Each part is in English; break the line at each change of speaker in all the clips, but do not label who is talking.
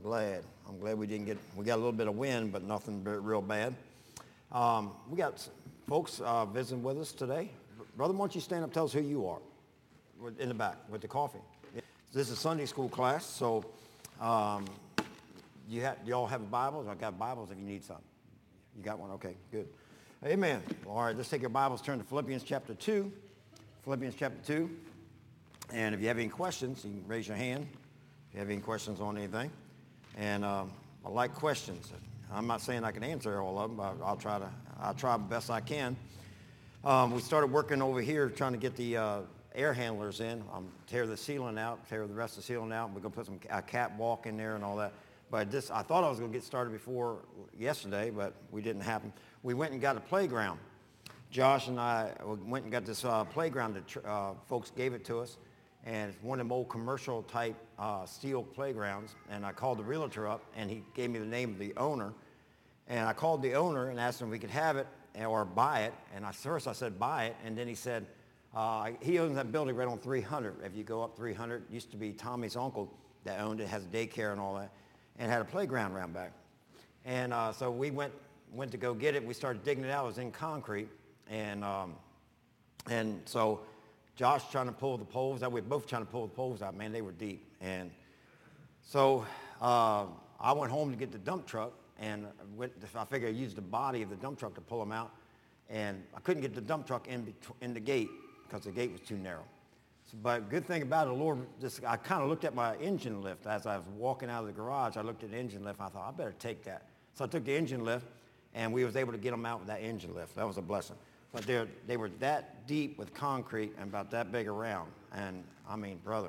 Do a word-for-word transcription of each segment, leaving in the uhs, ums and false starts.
glad. I'm glad we didn't get, we got a little bit of wind, but nothing real bad. Um, we got folks uh, visiting with us today. Brother, why don't you stand up and tell us who you are in the back with the coffee. This is Sunday school class, so um, you have, y'all have Bibles? I got Bibles if you need some. You got one? Okay, good. Amen. All right, let's take your Bibles, turn to Philippians chapter two. Philippians chapter two. And if you have any questions, you can raise your hand if you have any questions on anything. And um, I like questions. I'm not saying I can answer all of them, but I'll try to, I'll try the best I can. Um, we started working over here trying to get the uh, air handlers in. Um, tear the ceiling out, tear the rest of the ceiling out. We're going to put some a catwalk in there and all that. But this, I thought I was going to get started before yesterday, but we didn't happen. We went and got a playground. Josh and I went and got this uh, playground that uh, folks gave it to us. And it's one of them old commercial type uh, steel playgrounds. And I called the realtor up, and he gave me the name of the owner. And I called the owner and asked him if we could have it or buy it. And at first I said buy it, and then he said, uh, he owns that building right on three hundred. If you go up three hundred, it used to be Tommy's uncle that owned it, has a daycare and all that, and had a playground around back. And uh, so we went went to go get it. We started digging it out. It was in concrete. And um, and so Josh trying to pull the poles out. We were both trying to pull the poles out. Man, they were deep. And so uh, I went home to get the dump truck, and went, I figured I'd use the body of the dump truck to pull them out. And I couldn't get the dump truck in, betw- in the gate because the gate was too narrow. So, but good thing about it, the Lord, just, I kind of looked at my engine lift. As I was walking out of the garage, I looked at the engine lift, and I thought, I better take that. So I took the engine lift, and we was able to get them out with that engine lift. That was a blessing. But they they were that deep with concrete and about that big around. And, I mean, brother,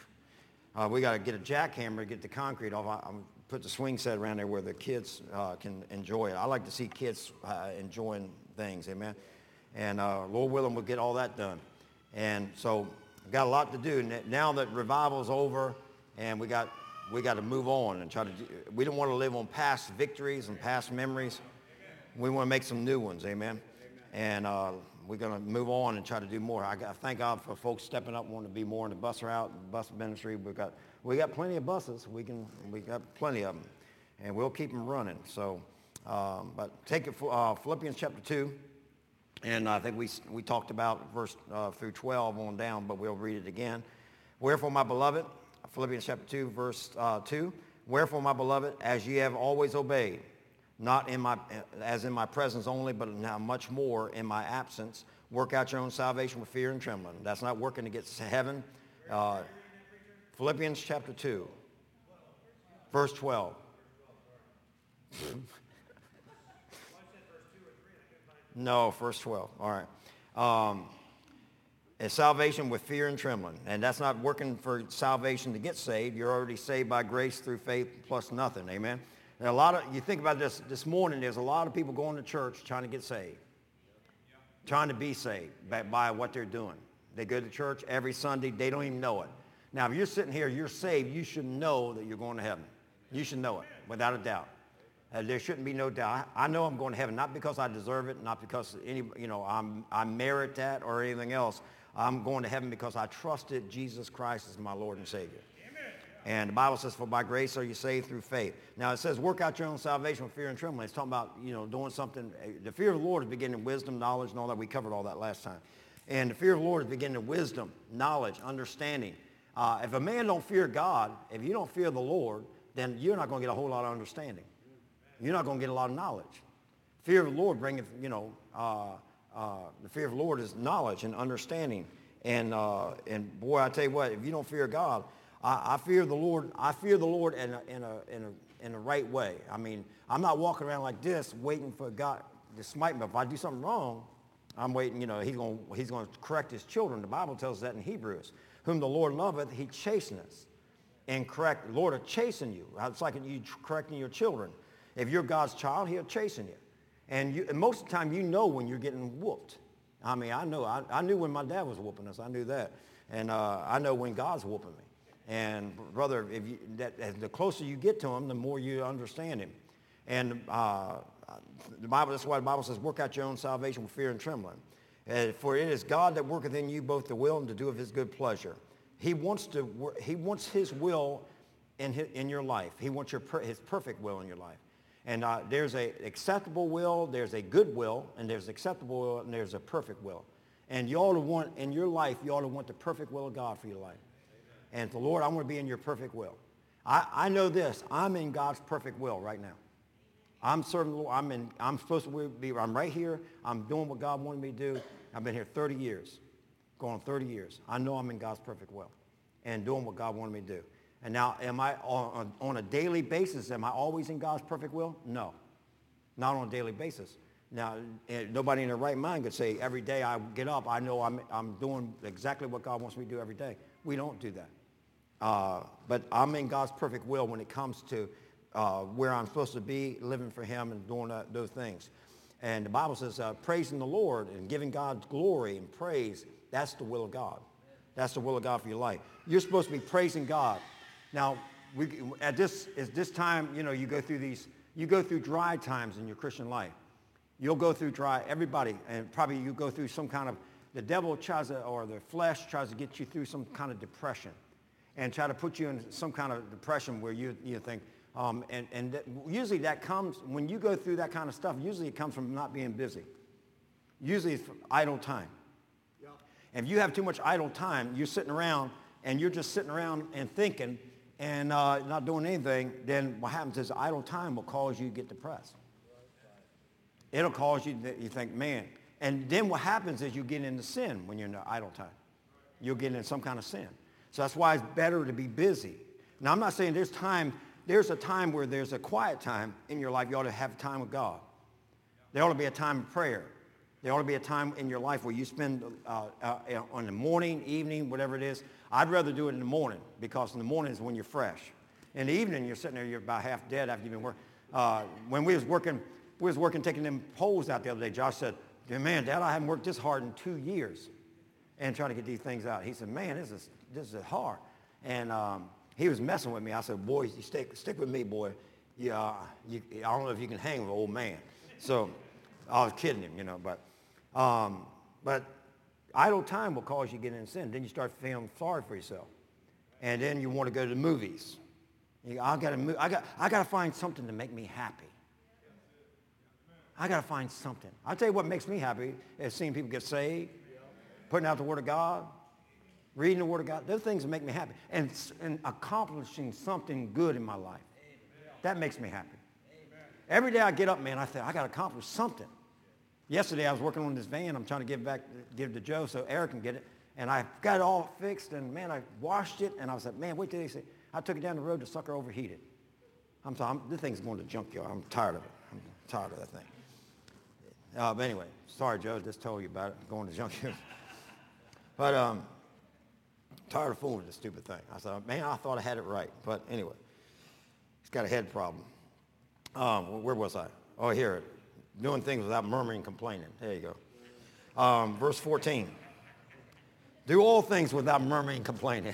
uh, we got to get a jackhammer to get the concrete off. I, I put the swing set around there where the kids uh, can enjoy it. I like to see kids uh, enjoying things, amen? And uh, Lord willing, we'll get all that done. And so I've got a lot to do. Now that revival's over, and we got we got to move on and try to do, we don't want to live on past victories and past memories. We want to make some new ones, amen? And uh, we're going to move on and try to do more. I, got, thank God for folks stepping up, wanting to be more in the bus route, bus ministry. We got we got plenty of buses. We can we got plenty of them, and we'll keep them running. So, um, but take it for uh, Philippians chapter two, and I think we we talked about verse uh, through twelve on down, but we'll read it again. Wherefore, my beloved, Philippians chapter two, verse uh, two. Wherefore, my beloved, as ye have always obeyed, not in my, as in my presence only, but now much more in my absence. Work out your own salvation with fear and trembling. That's not working to get to heaven. Uh, Philippians chapter two, verse twelve. No, verse twelve. All right. Um, it's salvation with fear and trembling. And that's not working for salvation to get saved. You're already saved by grace through faith plus nothing. Amen. And a lot of, you think about this, this morning, there's a lot of people going to church trying to get saved, trying to be saved by, by what they're doing. They go to church every Sunday. They don't even know it. Now, if you're sitting here, you're saved, you should know that you're going to heaven. You should know it, without a doubt. Uh, there shouldn't be no doubt. I, I know I'm going to heaven, not because I deserve it, not because any, you know, I'm, I merit that or anything else. I'm going to heaven because I trusted Jesus Christ as my Lord and Savior. And the Bible says, for by grace are you saved through faith. Now it says, work out your own salvation with fear and trembling. It's talking about, you know, doing something. The fear of the Lord is beginning wisdom, knowledge, and all that. We covered all that last time. And the fear of the Lord is beginning wisdom, knowledge, understanding. Uh, if a man don't fear God, if you don't fear the Lord, then you're not going to get a whole lot of understanding. You're not going to get a lot of knowledge. Fear of the Lord bringeth, you know, uh, uh, the fear of the Lord is knowledge and understanding. And, uh, and boy, I tell you what, if you don't fear God, I, I fear the Lord. I fear the Lord in a, in a in a in a right way. I mean, I'm not walking around like this, waiting for God to smite me. If I do something wrong, I'm waiting. You know, He's going He's going to correct His children. The Bible tells us that in Hebrews. Whom the Lord loveth, He chasteneth and correct. The Lord will chasten you. It's like you correcting your children. If you're God's child, He'll chasten you. And, you, and most of the time, you know when you're getting whooped. I mean, I know. I, I knew when my dad was whooping us. I knew that, and uh, I know when God's whooping me. And brother, if you, that, as the closer you get to Him, the more you understand Him. And uh, the Bible, that's why the Bible says, work out your own salvation with fear and trembling. Uh, for it is God that worketh in you both the will and to do of His good pleasure. He wants to. He wants His will in, his, in your life. He wants your, per, his perfect will in your life. And uh, there's an acceptable will, there's a good will, and there's acceptable will, and there's a perfect will. And you ought to want, in your life, you ought to want the perfect will of God for your life. Amen. And the Lord, I want to be in your perfect will. I, I know this. I'm in God's perfect will right now. I'm serving the Lord. I'm, in, I'm supposed to be, I'm right here. I'm doing what God wanted me to do. I've been here thirty years, going on thirty years. I know I'm in God's perfect will and doing what God wanted me to do. And now, am I on, on a daily basis, am I always in God's perfect will? No, not on a daily basis. Now, nobody in their right mind could say, every day I get up, I know I'm, I'm doing exactly what God wants me to do every day. We don't do that. Uh, but I'm in God's perfect will when it comes to uh, where I'm supposed to be, living for him and doing uh, those things. And the Bible says uh, praising the Lord and giving God glory and praise, that's the will of God. That's the will of God for your life. You're supposed to be praising God. Now, we, at this, at this time, you know, you go through these, you go through dry times in your Christian life. You'll go through dry, everybody, and probably you go through some kind of, the devil tries to, or the flesh tries to get you through some kind of depression and try to put you in some kind of depression where you, you think, um, and, and that, usually that comes, when you go through that kind of stuff, usually it comes from not being busy. Usually it's from idle time. Yeah. And if you have too much idle time, you're sitting around and you're just sitting around and thinking and uh, not doing anything, then what happens is idle time will cause you to get depressed. It'll cause you, you think, man. And then what happens is you get into sin when you're in the idle time. You'll get into some kind of sin. So that's why it's better to be busy. Now, I'm not saying there's time, there's a time where there's a quiet time in your life. You ought to have time with God. There ought to be a time of prayer. There ought to be a time in your life where you spend uh, uh, on the morning, evening, whatever it is. I'd rather do it in the morning because in the morning is when you're fresh. In the evening, you're sitting there, you're about half dead after you've been working. Uh, when we was working... We was working, taking them poles out the other day. Josh said, man, Dad, I haven't worked this hard in two years and trying to get these things out. He said, man, this is, this is hard. And um, he was messing with me. I said, boy, you stick, stick with me, boy. Yeah, you, I don't know if you can hang with an old man. So I was kidding him, you know. But, um, but idle time will cause you to get in sin. Then you start feeling sorry for yourself. And then you want to go to the movies. You, I got to I got, I got to find something to make me happy. I got to find something. I'll tell you what makes me happy is seeing people get saved, putting out the Word of God, reading the Word of God. Those things make me happy. And, and accomplishing something good in my life. That makes me happy. Every day I get up, man, I think, I got to accomplish something. Yesterday I was working on this van. I'm trying to give it back, give it to Joe so Eric can get it. And I got it all fixed, and, man, I washed it. And I was like, man, wait till they say. I took it down the road, the sucker overheated. I'm sorry, I'm, this thing's going to junkyard. I'm tired of it. I'm tired of that thing. Uh, but anyway, sorry, Joe, just told you about it, going to junkyard. But um, tired of fooling with this stupid thing. I said, man, I thought I had it right. But anyway, he's got a head problem. Um, where was I? Oh, here, doing things without murmuring and complaining. There you go. Um, verse fourteen. Do all things without murmuring and complaining.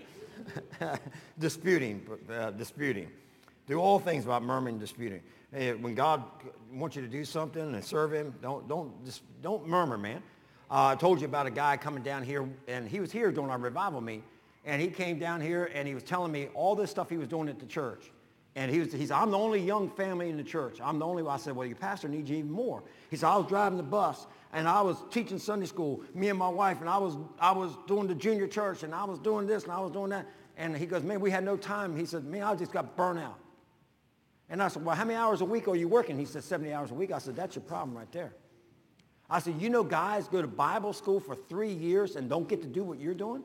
disputing, uh, disputing. Do all things without murmuring and disputing. Hey, when God wants you to do something and serve him, don't, don't, just don't murmur, man. Uh, I told you about a guy coming down here, and he was here during our revival meet, and he came down here, and he was telling me all this stuff he was doing at the church. And he was, he said, I'm the only young family in the church. I'm the only one. I said, well, your pastor needs you even more. He said, I was driving the bus, and I was teaching Sunday school, me and my wife, and I was, I was doing the junior church, and I was doing this, and I was doing that. And he goes, man, we had no time. He said, man, I just got burnt out. And I said, well, how many hours a week are you working? He said, seventy hours a week. I said, that's your problem right there. I said, you know guys go to Bible school for three years and don't get to do what you're doing?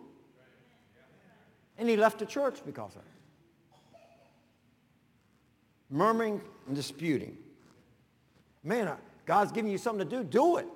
And he left the church because of it. Murmuring and disputing. Man, God's giving you something to do. Do it.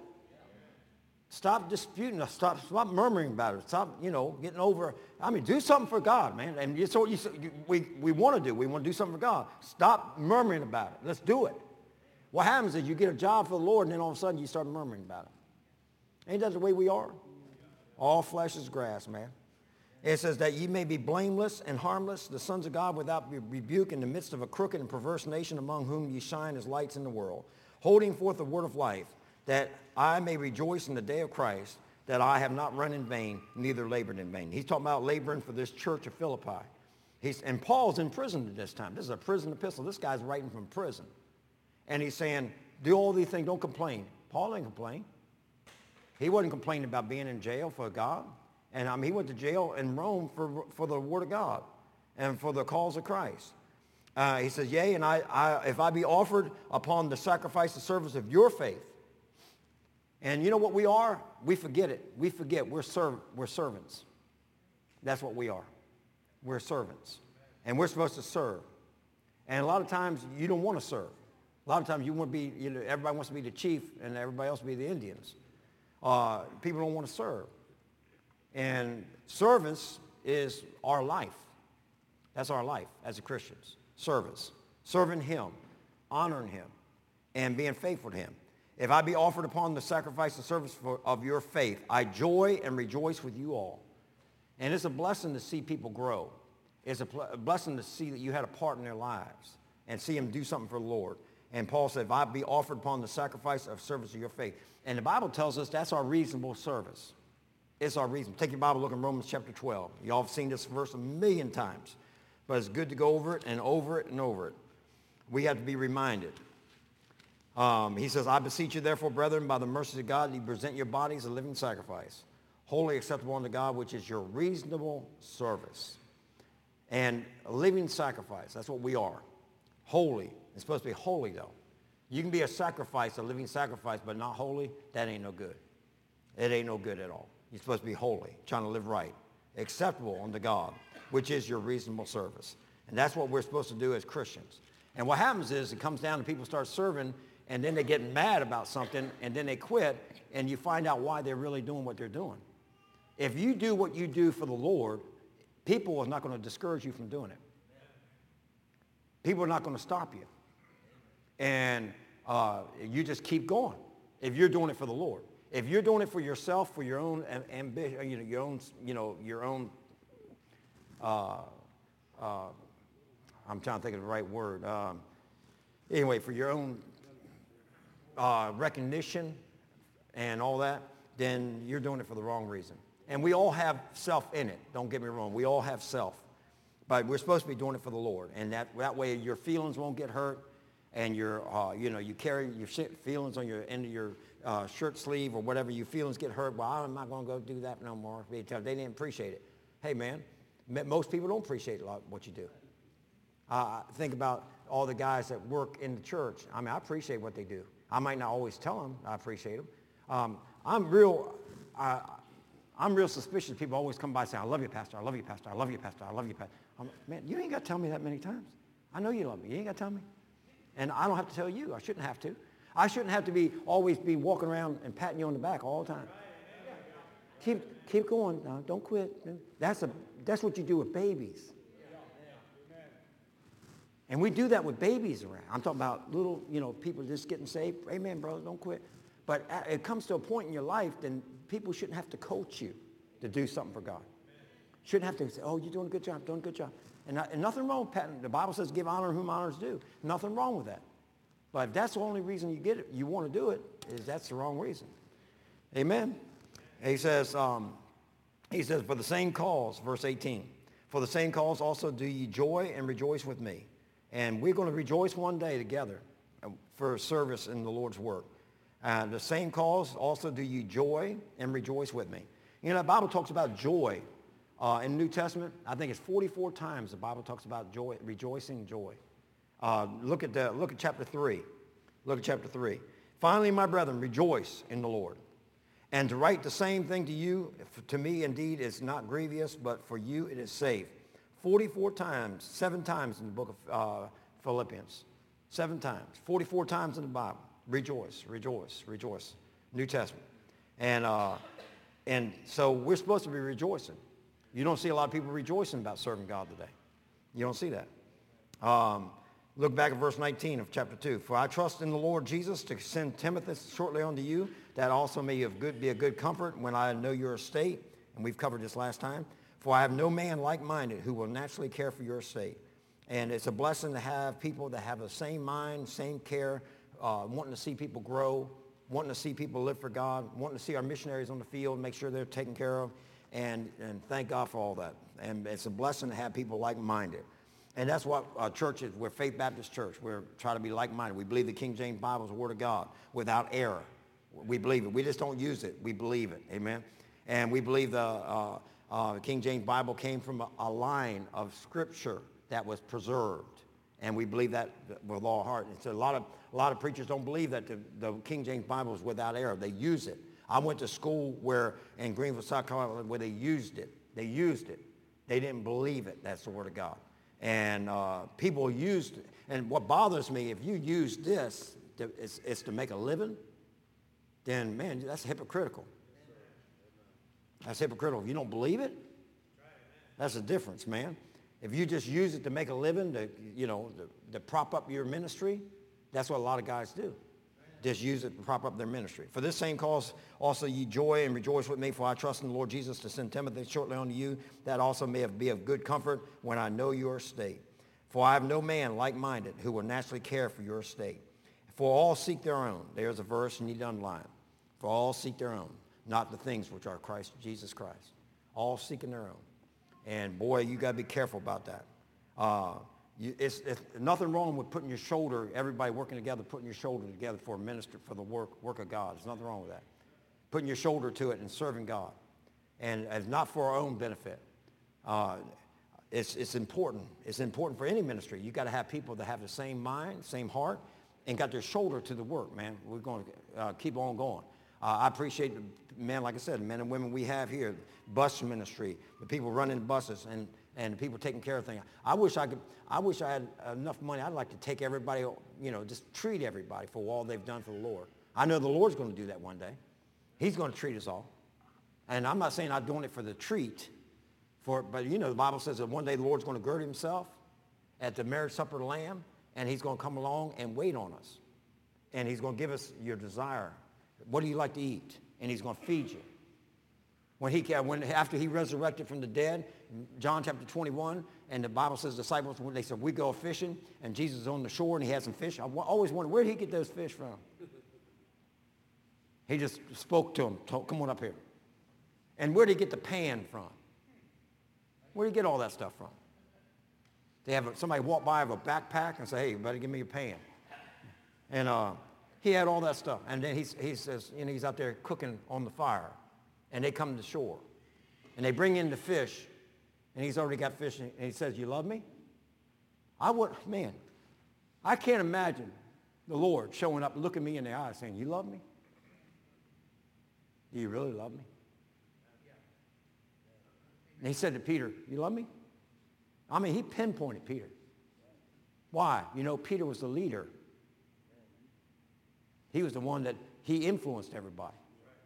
Stop disputing. Stop, stop murmuring about it. Stop, you know, getting over. I mean, do something for God, man. And it's what you, we, we want to do. We want to do something for God. Stop murmuring about it. Let's do it. What happens is you get a job for the Lord, and then all of a sudden you start murmuring about it. Ain't that the way we are? All flesh is grass, man. It says that ye may be blameless and harmless, the sons of God without rebuke in the midst of a crooked and perverse nation among whom ye shine as lights in the world, holding forth the word of life, that I may rejoice in the day of Christ, that I have not run in vain, neither labored in vain. He's talking about laboring for this church of Philippi. He's, and Paul's in prison at this time. This is a prison epistle. This guy's writing from prison. And he's saying, do all these things, don't complain. Paul didn't complain. He wasn't complaining about being in jail for God. And I mean, he went to jail in Rome for, for the word of God and for the cause of Christ. Uh, he says, yea, and I, I, if I be offered upon the sacrifice and service of your faith. And you know what we are? We forget it. We forget we're, serv- we're servants. That's what we are. We're servants. And we're supposed to serve. And a lot of times you don't want to serve. A lot of times you want to be, you know, everybody wants to be the chief and everybody else to be the Indians. Uh, people don't want to serve. And service is our life. That's our life as Christians. Service. Serving him. Honoring him. And being faithful to him. If I be offered upon the sacrifice and service for, of your faith, I joy and rejoice with you all. And it's a blessing to see people grow. It's a, pl- a blessing to see that you had a part in their lives and see them do something for the Lord. And Paul said, if I be offered upon the sacrifice of service of your faith. And the Bible tells us that's our reasonable service. It's our reason. Take your Bible, look in Romans chapter twelve. You all have seen this verse a million times. But it's good to go over it and over it and over it. We have to be reminded. Um, he says, I beseech you therefore, brethren, by the mercies of God, that you present your bodies a living sacrifice, wholly acceptable unto God, which is your reasonable service. And a living sacrifice, that's what we are. Holy. It's supposed to be holy, though. You can be a sacrifice, a living sacrifice, but not holy. That ain't no good. It ain't no good at all. You're supposed to be holy, trying to live right, acceptable unto God, which is your reasonable service. And that's what we're supposed to do as Christians. And what happens is it comes down to people start serving, and then they get mad about something, and then they quit, and you find out why they're really doing what they're doing. If you do what you do for the Lord, people are not going to discourage you from doing it. People are not going to stop you. And uh, you just keep going if you're doing it for the Lord. If you're doing it for yourself, for your own ambition, you know, your own, you know, your own, uh, uh, I'm trying to think of the right word. Um, anyway, for your own uh, recognition and all that, then you're doing it for the wrong reason. And we all have self in it. Don't get me wrong. We all have self. But we're supposed to be doing it for the Lord. And that, that way your feelings won't get hurt. And your, uh, you know, you carry your feelings on your end of your uh, shirt sleeve or whatever. Your feelings get hurt. Well, I'm not going to go do that no more. They didn't appreciate it. Hey, man, most people don't appreciate a lot what you do. Uh, think about all the guys that work in the church. I mean, I appreciate what they do. I might not always tell them I appreciate them. Um, I'm real... Uh, I'm real suspicious. People always come by and say, I love you, Pastor. I love you, Pastor. I love you, Pastor. I love you, Pastor. I'm, man, you ain't got to tell me that many times. I know you love me. You ain't got to tell me. And I don't have to tell you. I shouldn't have to. I shouldn't have to be always be walking around and patting you on the back all the time. Keep, keep going. No, don't quit. That's, a, that's what you do with babies. And we do that with babies around. I'm talking about little, you know, people just getting saved. Amen, brother, don't quit. But it comes to a point in your life, then people shouldn't have to coach you to do something for God. Shouldn't have to say, oh, you're doing a good job, doing a good job. And, and nothing wrong with patting. The Bible says give honor whom honor is due. Nothing wrong with that. But if that's the only reason you get it, you want to do it, is that's the wrong reason. Amen. And he says, um, he says, for the same cause, verse eighteen, for the same cause also do ye joy and rejoice with me. And we're going to rejoice one day together for service in the Lord's work. Uh, the same cause also do you joy and rejoice with me. You know, the Bible talks about joy uh, in the New Testament. I think it's forty-four times the Bible talks about joy, rejoicing, joy. Uh, look at the, look at chapter three. Look at chapter three. Finally, my brethren, rejoice in the Lord. And to write the same thing to you, to me indeed is not grievous, but for you it is safe. forty-four times, seven times in the book of uh, Philippians. Seven times. forty-four times in the Bible. Rejoice, rejoice, rejoice. New Testament. And uh, and so we're supposed to be rejoicing. You don't see a lot of people rejoicing about serving God today. You don't see that. Um, look back at verse nineteen of chapter two. For I trust in the Lord Jesus to send Timothy shortly unto you, that also may have good, be a good comfort when I know your estate. And we've covered this last time. For I have no man like-minded who will naturally care for your estate. And it's a blessing to have people that have the same mind, same care, Uh, wanting to see people grow, wanting to see people live for God, wanting to see our missionaries on the field, make sure they're taken care of, and, and thank God for all that. And it's a blessing to have people like-minded. And that's what uh, church is. We're Faith Baptist Church. We're trying to be like-minded. We believe the King James Bible is the Word of God without error. We believe it. We just don't use it. We believe it. Amen. And we believe the uh, uh, King James Bible came from a, a line of Scripture that was preserved. And we believe that with all our heart. And so a lot of, a lot of preachers don't believe that the, the King James Bible is without error. They use it. I went to school where in Greenville, South Carolina, where they used it. They used it. They didn't believe it. That's the Word of God. And uh, people used it. And what bothers me, if you use this, to, it's, it's to make a living, then, man, that's hypocritical. That's hypocritical. If you don't believe it, that's the difference, man. If you just use it to make a living, to, you know, to, to prop up your ministry, that's what a lot of guys do. Just use it to prop up their ministry. For this same cause also ye joy and rejoice with me, for I trust in the Lord Jesus to send Timothy shortly unto you, that also may be of good comfort when I know your state. For I have no man like-minded who will naturally care for your state. For all seek their own. There's a verse you need to underline. For all seek their own, not the things which are Christ, Jesus Christ. All seeking their own. And boy, you got to be careful about that. Uh, You, it's, it's nothing wrong with putting your shoulder, everybody working together, putting your shoulder together for a minister, for the work, work of God. There's nothing wrong with that. Putting your shoulder to it and serving God. And it's not for our own benefit. Uh, it's, it's important. It's important for any ministry. You got to have people that have the same mind, same heart, and got their shoulder to the work, man. We're going to uh, keep on going. Uh, I appreciate the men, like I said, the men and women we have here, bus ministry, the people running buses, and and the people taking care of things. I wish I could, I wish I had enough money. I'd like to take everybody, you know, just treat everybody for all they've done for the Lord. I know the Lord's going to do that one day. He's going to treat us all. And I'm not saying I'm doing it for the treat, for, but you know, the Bible says that one day the Lord's going to gird himself at the marriage supper of the Lamb, and he's going to come along and wait on us. And he's going to give us your desire. What do you like to eat? And he's going to feed you. When he, when, after he resurrected from the dead, John chapter twenty-one, and the Bible says the disciples, when they said, we go fishing, and Jesus is on the shore, and he had some fish. I always wondered, where did he get those fish from? He just spoke to them, told, come on up here. And where did he get the pan from? Where did he get all that stuff from? They have a, somebody walk by with a backpack and say, hey, you better give me your pan. And uh, he had all that stuff. And then he's, he says, you know, he's out there cooking on the fire. And they come to shore. And they bring in the fish. And he's already got fish. And he says, you love me? I would, man, I can't imagine the Lord showing up, looking me in the eye saying, you love me? Do you really love me? And he said to Peter, you love me? I mean, he pinpointed Peter. Why? You know, Peter was the leader. He was the one that he influenced everybody.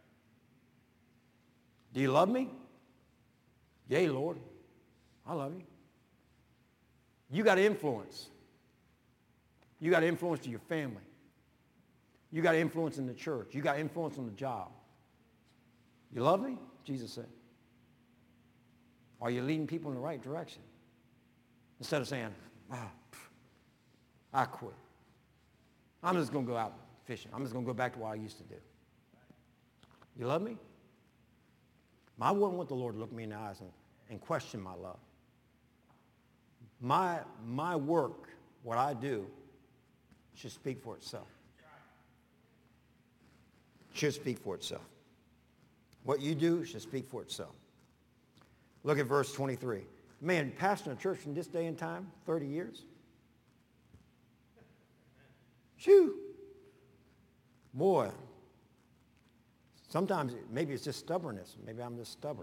Do you love me? Yea, Lord. I love you. You got influence. You got influence to your family. You got influence in the church. You got influence on the job. You love me? Jesus said. Are you leading people in the right direction? Instead of saying, ah, I quit. I'm just going to go out fishing. I'm just going to go back to what I used to do. You love me? I wouldn't want the Lord to look me in the eyes and, and question my love. My, my work, what I do, should speak for itself. Should speak for itself. What you do should speak for itself. Look at verse twenty-three. Man, pastoring a church in this day and time, thirty years. Shoo. Boy. Sometimes maybe it's just stubbornness. Maybe I'm just stubborn.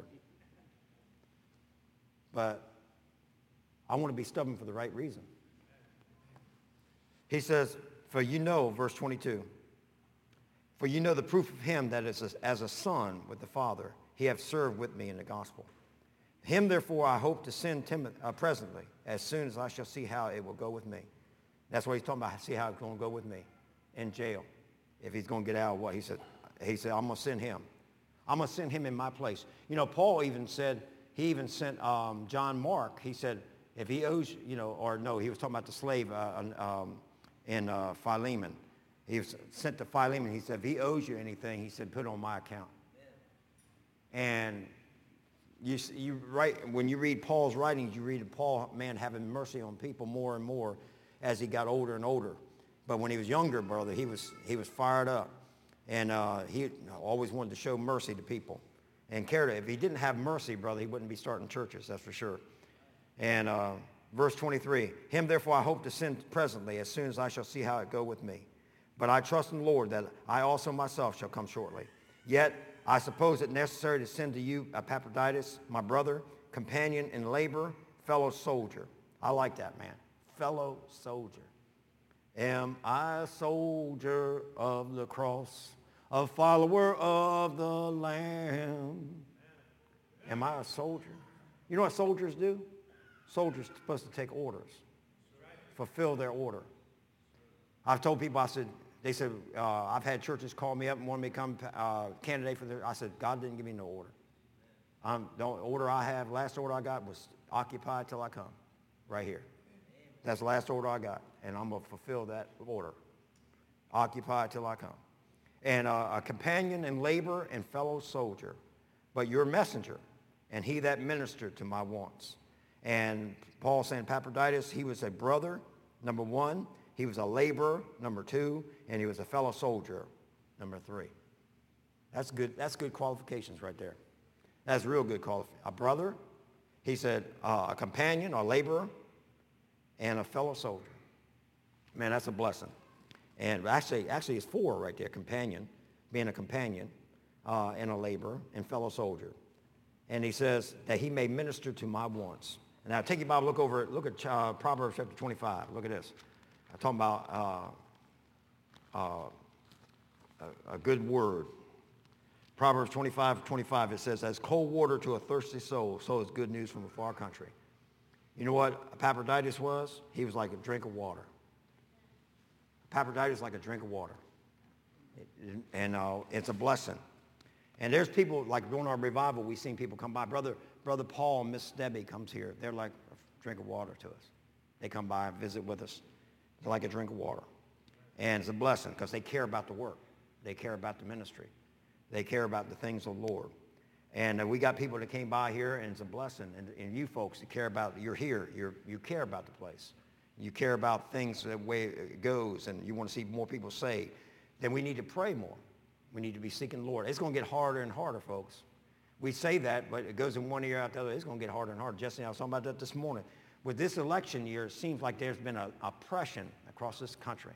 But I want to be stubborn for the right reason. He says, for you know, verse twenty-two, for you know the proof of him that is as a son with the Father, he hath served with me in the gospel. Him, therefore, I hope to send Timothy uh, presently, as soon as I shall see how it will go with me. That's what he's talking about, see how it's going to go with me in jail. If he's going to get out of what? He said, he said, I'm going to send him. I'm going to send him in my place. You know, Paul even said, he even sent um, John Mark. He said, if he owes, you know, or no, he was talking about the slave uh, um, in uh, Philemon. He was sent to Philemon. He said, if he owes you anything, he said, put it on my account. And You, you write, when you read Paul's writings, you read Paul, man, having mercy on people more and more as he got older and older. But when he was younger, brother, he was, he was fired up. And uh, he always wanted to show mercy to people and cared. If he didn't have mercy, brother, he wouldn't be starting churches, that's for sure. And uh, verse twenty-three, him therefore I hope to send presently, as soon as I shall see how it go with me. But I trust in the Lord that I also myself shall come shortly. Yet I suppose it necessary to send to you Epaphroditus, my brother, companion in labor, fellow soldier. I like that, man. Fellow soldier. Am I a soldier of the cross, a follower of the Lamb? Am I a soldier? You know what soldiers do? Soldiers are supposed to take orders, fulfill their order. I've told people, I said, they said, uh, I've had churches call me up and want me to become uh, candidate for their, I said, God didn't give me no order. Um, the order I have, last order I got was occupy till I come, right here. That's the last order I got, and I'm going to fulfill that order. Occupy till I come. And uh, a companion in labor and fellow soldier, but your messenger, and he that ministered to my wants. And Paul saying, Epaphroditus, he was a brother, number one. He was a laborer, number two. And he was a fellow soldier, number three. That's good, that's good qualifications right there. That's real good qualifications. A brother, he said, uh, a companion, a laborer, and a fellow soldier. Man, that's a blessing. And actually, actually it's four right there, companion, being a companion, uh, and a laborer, and fellow soldier. And he says that he may minister to my wants. And now take your Bible, look over, look at uh, Proverbs chapter twenty-five. Look at this. I'm talking about uh, uh, a, a good word. Proverbs twenty-five, twenty-five, it says, as cold water to a thirsty soul, so is good news from a far country. You know what Epaphroditus was? He was like a drink of water. Epaphroditus is like a drink of water. And uh, it's a blessing. And there's people, like during our revival, we've seen people come by. Brother, Brother Paul and Miss Debbie comes here. They're like a drink of water to us. They come by and visit with us. They're like a drink of water. And it's a blessing because they care about the work. They care about the ministry. They care about the things of the Lord. And uh, we got people that came by here, and it's a blessing. And, and you folks that care about, you're here. You're, you care about the place. You care about things the way it goes, and you want to see more people saved. Then we need to pray more. We need to be seeking the Lord. It's going to get harder and harder, folks. We say that, but it goes in one ear out the other. It's going to get harder and harder. Jesse and I was talking about that this morning. With this election year, it seems like there's been an oppression across this country.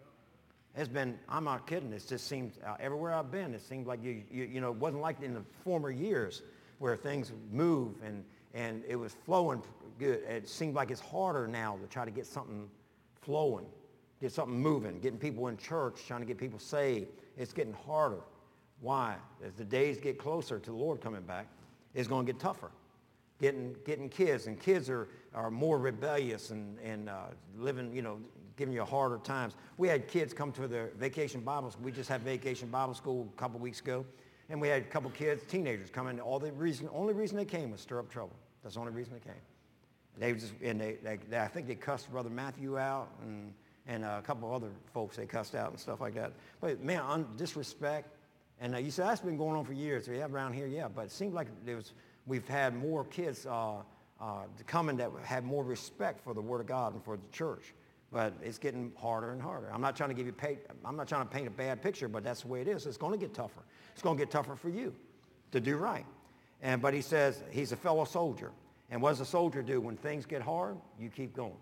It's been, I'm not kidding, it just seems, uh, everywhere I've been, it seemed like, you, you you know, it wasn't like in the former years where things move and, and it was flowing good. It seems like it's harder now to try to get something flowing, get something moving, getting people in church, trying to get people saved. It's getting harder. Why? As the days get closer to the Lord coming back, it's going to get tougher. Getting, getting kids, and kids are, are more rebellious and, and uh, living, you know, giving you harder times. We had kids come to the vacation Bible school. We just had vacation Bible school a couple weeks ago, and we had a couple kids, teenagers, come in. All the reason, only reason they came was stir up trouble. That's the only reason they came. They just, and they, they, they I think they cussed Brother Matthew out, and and a couple other folks they cussed out and stuff like that. But man, un, disrespect. And uh, you say that's been going on for years. We have around here, yeah. But it seems like there was, we've had more kids uh, uh, coming that have more respect for the Word of God and for the church. But it's getting harder and harder. I'm not trying to give you pay, I'm not trying to paint a bad picture, but that's the way it is. It's going to get tougher. It's going to get tougher for you to do right. And but he says he's a fellow soldier. And what does a soldier do when things get hard? You keep going.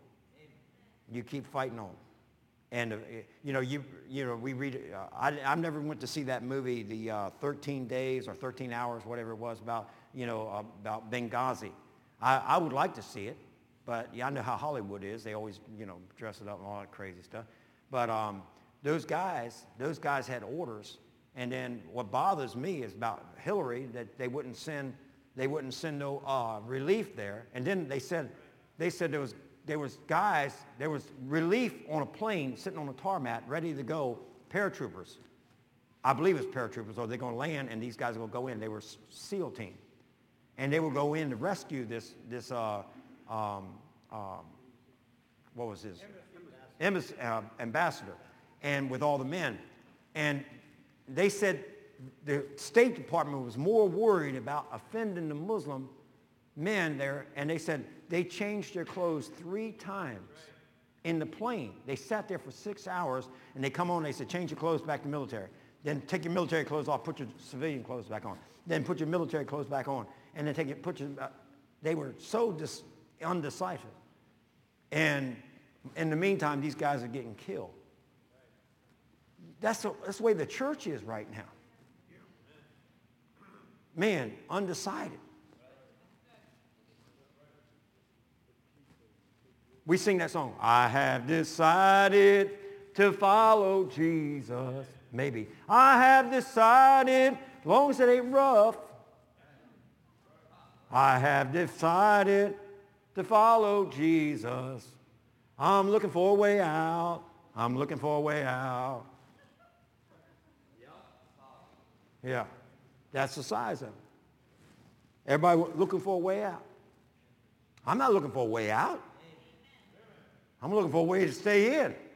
You keep fighting on. And uh, you know, you you know, we read. Uh, I I never went to see that movie, the uh, thirteen days or thirteen hours, whatever it was, about you know uh, about Benghazi. I, I would like to see it, but yeah, I know how Hollywood is. They always you know dress it up and all that crazy stuff. But um, those guys, those guys had orders. And then what bothers me is about Hillary, that they wouldn't send they wouldn't send no uh, relief there. And then they said they said there was. There was guys, there was relief on a plane sitting on a tarmac ready to go, paratroopers. I believe it's paratroopers, or they're going to land and these guys will go in. They were SEAL team. And they will go in to rescue this, this uh, um, um, what was his? Embassy, uh, ambassador, and with all the men. And they said the State Department was more worried about offending the Muslim men there, and they said they changed their clothes three times in the plane. They sat there for six hours, and they come on, they said, change your clothes back to military. Then take your military clothes off, put your civilian clothes back on. Then put your military clothes back on, and then take it, put your, uh, they were so dis, undecisive. And in the meantime, these guys are getting killed. That's the, that's the way the church is right now. Man, undecided. We sing that song, I have decided to follow Jesus. Maybe. I have decided, as long as it ain't rough, I have decided to follow Jesus. I'm looking for a way out. I'm looking for a way out. Yeah, that's the size of it. Everybody looking for a way out. I'm not looking for a way out. I'm looking for a way to stay in.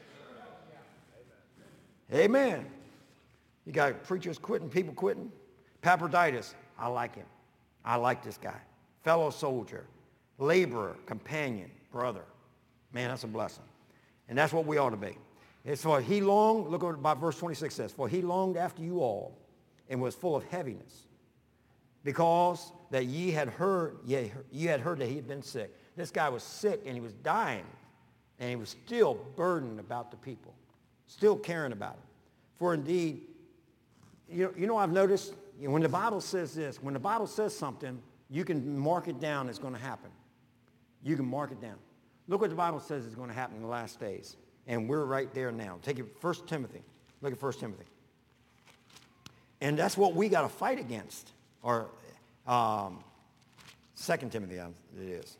Amen. You got preachers quitting, people quitting. Epaphroditus, I like him. I like this guy. Fellow soldier, laborer, companion, brother. Man, that's a blessing. And that's what we ought to be. It's for he longed, look what about verse twenty-six says, for he longed after you all and was full of heaviness, because that ye had heard, ye, ye had heard that he had been sick. This guy was sick and he was dying, and he was still burdened about the people, still caring about it. For indeed, you know, you know I've noticed, you know, when the Bible says this, when the Bible says something, you can mark it down, it's going to happen. You can mark it down. Look what the Bible says is going to happen in the last days. And we're right there now. Take it, First Timothy. Look at First Timothy. And that's what we got to fight against. Or um, Second Timothy, it is.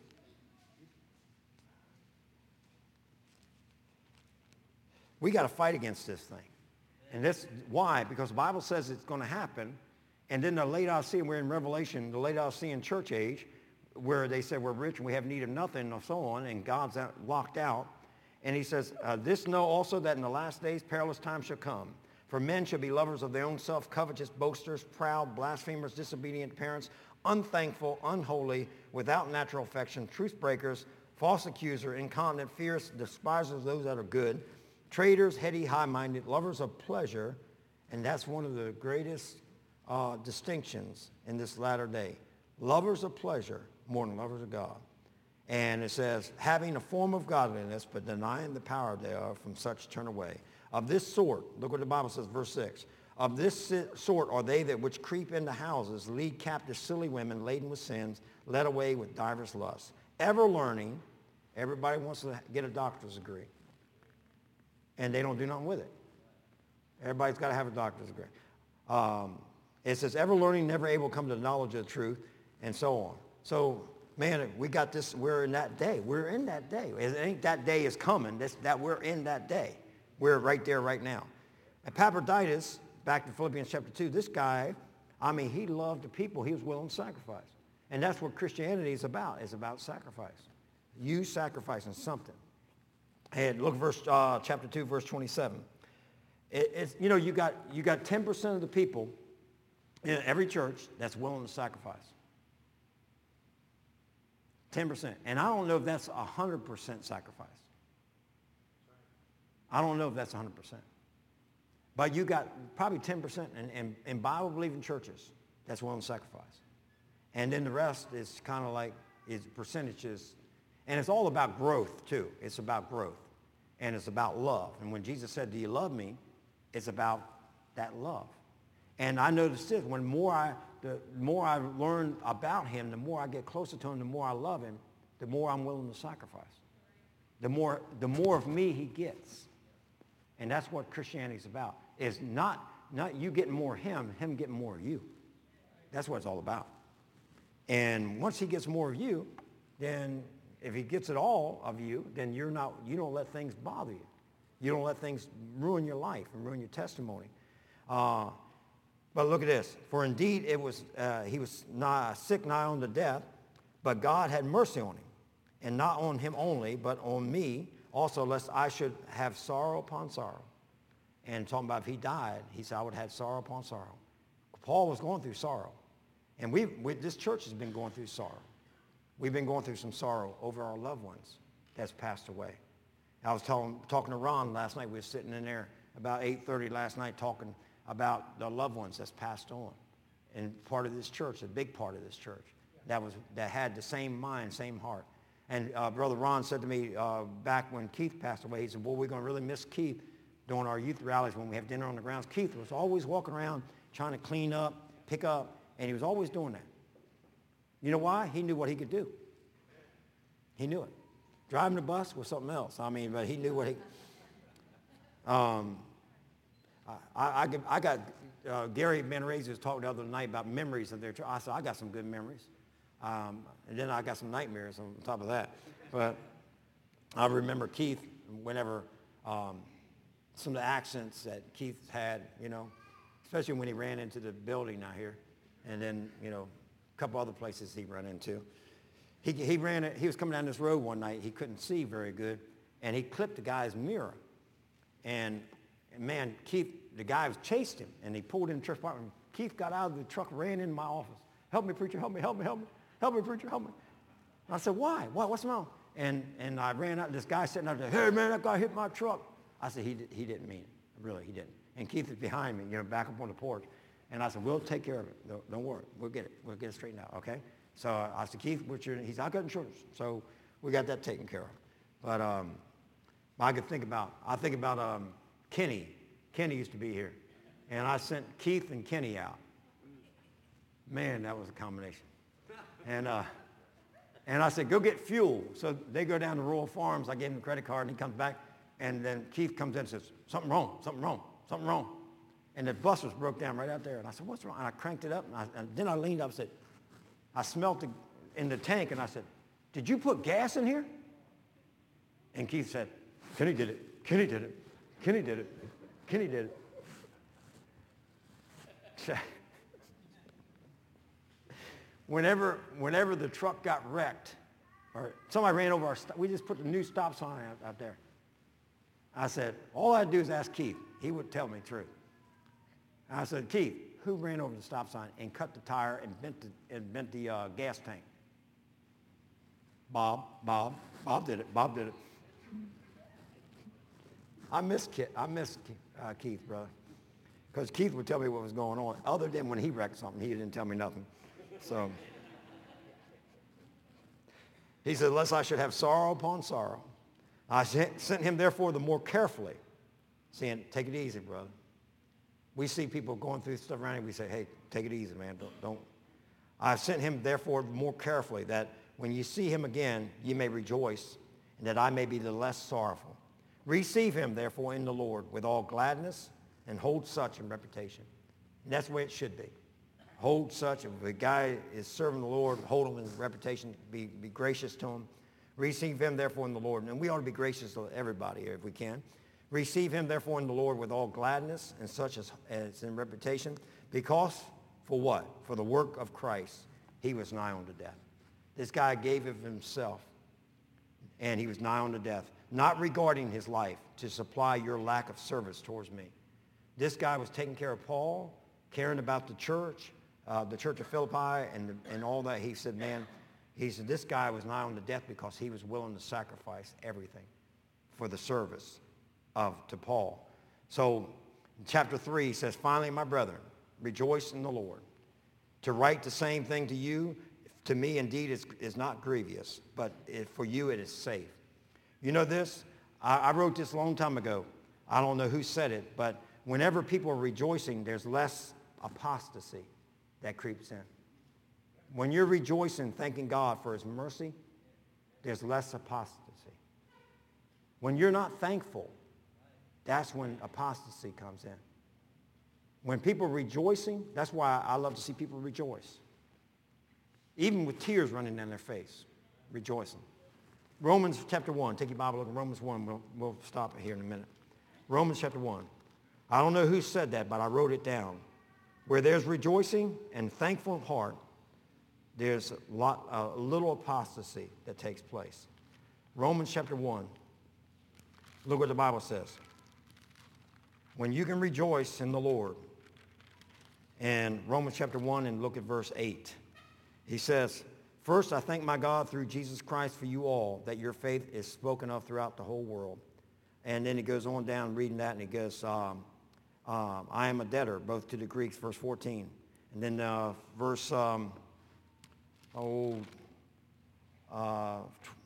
We got to fight against this thing. And this, why? Because the Bible says it's going to happen. And then the Laodicean, we're in Revelation, the Laodicean church age, where they said we're rich and we have need of nothing and so on, and God's out, locked out. And he says, uh, this know also that in the last days perilous times shall come. For men shall be lovers of their own self, covetous, boasters, proud, blasphemers, disobedient parents, unthankful, unholy, without natural affection, truth breakers, false accuser, incontinent, fierce, despisers of those that are good, traitors, heady, high-minded, lovers of pleasure. And that's one of the greatest uh, distinctions in this latter day. Lovers of pleasure more than lovers of God. And it says, having a form of godliness, but denying the power thereof, from such turn away. Of this sort, look what the Bible says, verse six. Of this sort are they that which creep into houses, lead captive silly women laden with sins, led away with divers lusts. Ever learning, everybody wants to get a doctor's degree. And they don't do nothing with it. Everybody's got to have a doctor's degree. Um, it says, ever learning, never able to come to the knowledge of the truth, and so on. So, man, we got this, we're in that day. We're in that day. It ain't that day is coming, that's, that we're in that day. We're right there right now. Epaphroditus, back to Philippians chapter two, this guy, I mean, he loved the people. He was willing to sacrifice. And that's what Christianity is about. It's about sacrifice. You sacrificing something. And look, verse uh, chapter two, verse twenty-seven. It, it's, you know, you got, you got ten percent of the people in every church that's willing to sacrifice. ten percent. And I don't know if that's one hundred percent sacrifice. I don't know if that's one hundred percent. But you got probably ten percent in, in, in Bible-believing churches that's willing to sacrifice. And then the rest is kind of like is percentages. And it's all about growth, too. It's about growth. And it's about love. And when Jesus said, do you love me? It's about that love. And I noticed this. When more I, the more I learn about him, the more I get closer to him, the more I love him, the more I'm willing to sacrifice. The more, the more of me he gets. And that's what Christianity is about. It's not, not you getting more of him, him getting more of you. That's what it's all about. And once he gets more of you, then if he gets it all of you, then you're not, you don't let things bother you. You don't let things ruin your life and ruin your testimony. Uh, but look at this. For indeed it was, uh, he was nigh, sick nigh unto death, but God had mercy on him. And not on him only, but on me also, lest I should have sorrow upon sorrow. And talking about if he died, he said, I would have sorrow upon sorrow. Paul was going through sorrow. And we, we, this church has been going through sorrow. We've been going through some sorrow over our loved ones that's passed away. I was telling, talking to Ron last night. We were sitting in there about eight thirty last night talking about the loved ones that's passed on. And part of this church, a big part of this church, that was that had the same mind, same heart. And uh, Brother Ron said to me uh, back when Keith passed away, he said, well, we're going to really miss Keith during our youth rallies when we have dinner on the grounds. Keith was always walking around trying to clean up, pick up, and he was always doing that. You know why? He knew what he could do. He knew it. Driving the bus was something else. I mean, but he knew what he... Um, I, I, I got... Uh, Gary Manrese was talking the other night about memories of their church. I said, I got some good memories. Um, and then I got some nightmares on top of that. But I remember Keith, whenever um, some of the accents that Keith had, you know, especially when he ran into the building out here. And then, you know, a couple other places he ran into. He, he ran, he was coming down this road one night. He couldn't see very good. And he clipped the guy's mirror. And, and man, Keith, the guy was chased him. And he pulled in the church parking. Keith got out of the truck, ran into my office. Help me, preacher, help me, help me, help me. Help me, preacher, help me. And I said, why? What? What's wrong? And, and I ran out. This guy sitting out there, hey, man, that guy hit my truck. I said, he, he didn't mean it. Really, he didn't. And Keith is behind me, you know, back up on the porch. And I said, we'll take care of it. Don't, don't worry. We'll get it. We'll get it straightened out, okay? So I said, Keith, what's your... He said, I got insurance. So we got that taken care of. But um, I could think about... I think about um, Kenny. Kenny used to be here. And I sent Keith and Kenny out. Man, that was a combination. And uh, and I said, go get fuel. So they go down to Royal Farms. I gave him a credit card, and he comes back. And then Keith comes in and says, something wrong, something wrong, something wrong. And the bus was broke down right out there. And I said, what's wrong? And I cranked it up. And, I, and then I leaned up and said, I smelled it in the tank. And I said, did you put gas in here? And Keith said, Kenny did it. Kenny did it. Kenny did it. Kenny did it. whenever, whenever the truck got wrecked, or somebody ran over our stop, we just put the new stop sign out, out there. I said, all I had to do is ask Keith. He would tell me the truth. I said, Keith, who ran over the stop sign and cut the tire and bent the, and bent the uh, gas tank? Bob, Bob, Bob did it, Bob did it. I miss, Keith, I miss uh, Keith, brother, because Keith would tell me what was going on. Other than when he wrecked something, he didn't tell me nothing. So he said, lest I should have sorrow upon sorrow, I sent him therefore the more carefully, saying, take it easy, brother. We see people going through stuff around here. We say, hey, take it easy, man. Don't, don't. I sent him, therefore, more carefully, that when you see him again, you may rejoice, and that I may be the less sorrowful. Receive him, therefore, in the Lord with all gladness, and hold such in reputation. And that's the way it should be. Hold such. If a guy is serving the Lord, hold him in reputation. Be, be gracious to him. Receive him, therefore, in the Lord. And we ought to be gracious to everybody here if we can. Receive him, therefore, in the Lord with all gladness, and such as, as in reputation, because for what? For the work of Christ, he was nigh unto death. This guy gave of himself, and he was nigh unto death, not regarding his life to supply your lack of service towards me. This guy was taking care of Paul, caring about the church, uh, the church of Philippi, and, and all that. He said, man, he said, this guy was nigh unto death because he was willing to sacrifice everything for the service of to Paul. So in chapter three, he says, finally, my brethren, rejoice in the Lord. To write the same thing to you, to me indeed is, is not grievous, but it, for you it is safe. You know this? I, I wrote this a long time ago. I don't know who said it, but whenever people are rejoicing, there's less apostasy that creeps in. When you're rejoicing, thanking God for his mercy, there's less apostasy. When you're not thankful, that's when apostasy comes in. When people are rejoicing, that's why I love to see people rejoice. Even with tears running down their face, rejoicing. Romans chapter one, take your Bible, look at Romans one, we'll, we'll stop it here in a minute. Romans chapter one. I don't know who said that, but I wrote it down. Where there's rejoicing and thankful heart, there's a, lot, a little apostasy that takes place. Romans chapter one, look what the Bible says. When you can rejoice in the Lord, in Romans chapter one and look at verse eight. He says, first, I thank my God through Jesus Christ for you all, that your faith is spoken of throughout the whole world. And then he goes on down reading that, and he goes, um, um, I am a debtor, both to the Greeks, verse fourteen. And then uh, verse, um, oh, uh,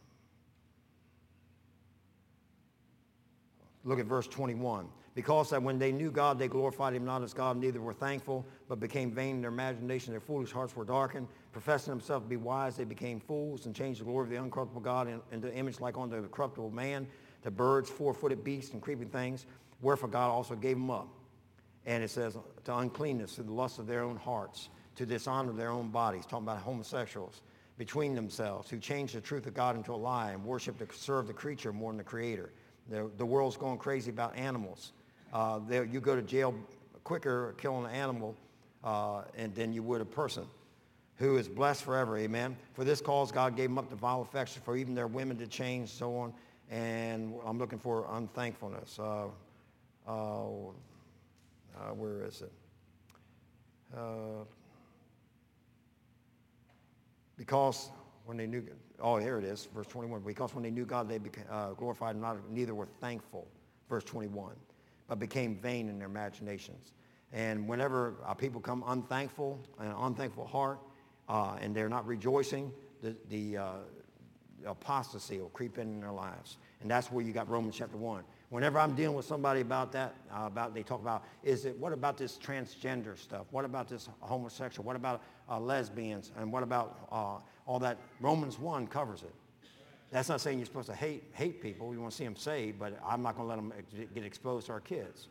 look at verse twenty-one. Because that when they knew God, they glorified him not as God, neither were thankful, but became vain in their imagination. Their foolish hearts were darkened. Professing themselves to be wise, they became fools and changed the glory of the uncorruptible God into image like unto the corruptible man, to birds, four-footed beasts, and creeping things. Wherefore God also gave them up. And it says, to uncleanness, to the lust of their own hearts, to dishonor their own bodies. Talking about homosexuals between themselves, who changed the truth of God into a lie and worship to serve the creature more than the creator. The, the world's going crazy about animals. Uh, there, you go to jail quicker killing an animal uh, and than you would a person who is blessed forever, amen. For this cause God gave them up to vile affection, for even their women to change, so on. And I'm looking for unthankfulness. Uh, uh, uh, where is it? Uh, because when they knew, oh, here it is, verse twenty-one. Because when they knew God, they became, uh, glorified him not, neither were thankful, verse twenty-one, but became vain in their imaginations. And whenever uh, people come unthankful, an unthankful heart, uh, and they're not rejoicing, the, the uh, apostasy will creep in their lives. And that's where you got Romans chapter one. Whenever I'm dealing with somebody about that, uh, about they talk about, is it, what about this transgender stuff? What about this homosexual? What about uh, lesbians? And what about uh, all that? Romans one covers it. That's not saying you're supposed to hate hate people. We want to see them saved, but I'm not going to let them ex- get exposed to our kids.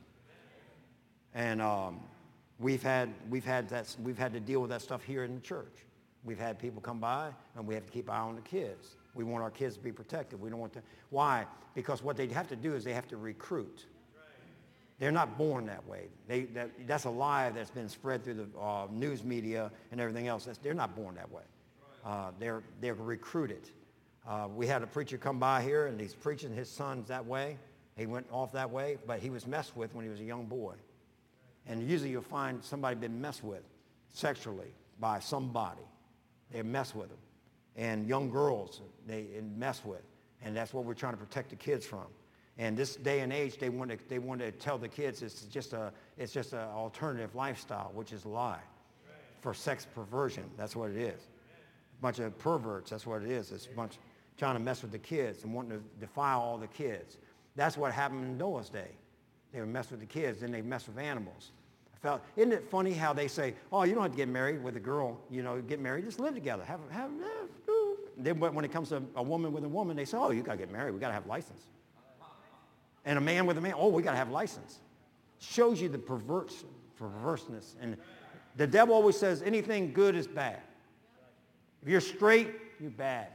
And um, we've had we've had that we've had to deal with that stuff here in the church. We've had people come by, and we have to keep an eye on the kids. We want our kids to be protected. We don't want to. Why? Because what they have to do is they have to recruit. They're not born that way. They, that, that's a lie that's been spread through the uh, news media and everything else. That's, they're not born that way. Uh, they're they're recruited. Uh, we had a preacher come by here, and he's preaching his son's that way. He went off that way, but he was messed with when he was a young boy. And usually you'll find somebody been messed with sexually by somebody. They mess with them. And young girls, they mess with. And that's what we're trying to protect the kids from. And this day and age, they want to, they want to tell the kids it's just a it's just an alternative lifestyle, which is a lie. For sex perversion, that's what it is. A bunch of perverts, that's what it is. It's a bunch trying to mess with the kids and wanting to defile all the kids. That's what happened in Noah's day. They would mess with the kids, then they mess with animals. I felt, isn't it funny how they say, oh, you don't have to get married with a girl, you know, get married, just live together. Have, have, have, then when it comes to a woman with a woman, they say, oh, you got to get married. We got to have license. And a man with a man, oh, we got to have license. Shows you the perverse, perverseness. And the devil always says anything good is bad. If you're straight, you're bad.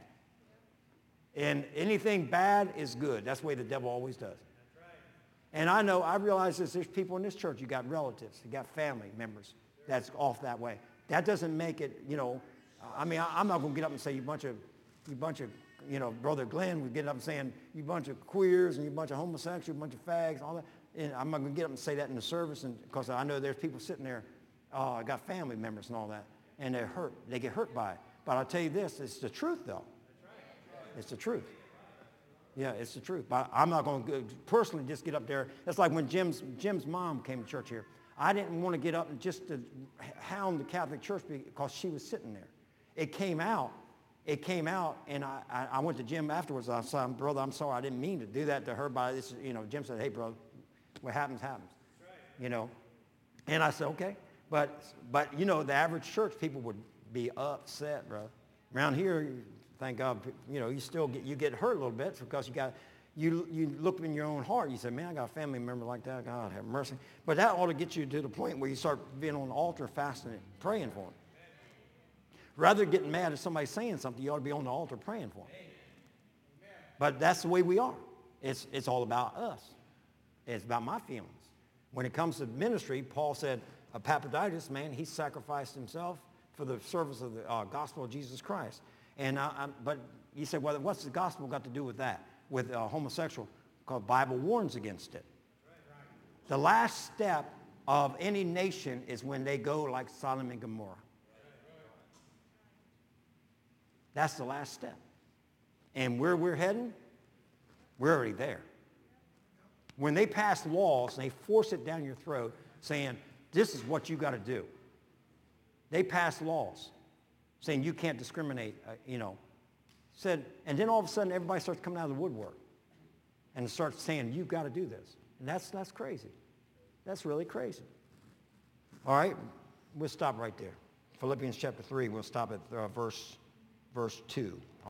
And anything bad is good. That's the way the devil always does. And I know, I realize this, there's people in this church, you got relatives, you got family members that's off that way. That doesn't make it, you know, I mean, I, I'm not going to get up and say you bunch of, you bunch of, you know, Brother Glenn would get up and saying you bunch of queers and you bunch of homosexuals, you bunch of fags, all that. And I'm not going to get up and say that in the service, and because I know there's people sitting there, uh, I got family members and all that, and they're hurt. They get hurt by it. But I'll tell you this, it's the truth, though. It's the truth. Yeah, it's the truth. But I'm not going to personally just get up there. It's like when Jim's, Jim's mom came to church here. I didn't want to get up and just to hound the Catholic Church because she was sitting there. It came out. It came out, and I, I, I went to Jim afterwards. I said, brother, I'm sorry. I didn't mean to do that to her. But this, you know, Jim said, hey, brother, what happens, happens. You know. And I said, okay. But, but you know, the average church people would be upset, bro. Around here, thank God, you know, you still get, you get hurt a little bit because you got, you, you look in your own heart. You say, man, I got a family member like that. God have mercy. But that ought to get you to the point where you start being on the altar fasting and praying for them. Rather than getting mad at somebody saying something, you ought to be on the altar praying for them. But that's the way we are. It's, it's all about us. It's about my feelings. When it comes to ministry, Paul said, Epaphroditus, man, he sacrificed himself for the service of the uh, gospel of Jesus Christ. And I, I, but you say, well, what's the gospel got to do with that? With uh, homosexual? Because the Bible warns against it. The last step of any nation is when they go like Sodom and Gomorrah. That's the last step. And where we're heading, we're already there. When they pass laws and they force it down your throat saying, this is what you got to do. They pass laws saying you can't discriminate, uh, you know. Said, and then all of a sudden everybody starts coming out of the woodwork and starts saying, you've got to do this. And that's, that's crazy. That's really crazy. All right, we'll stop right there. Philippians chapter three, we'll stop at uh, verse, verse two.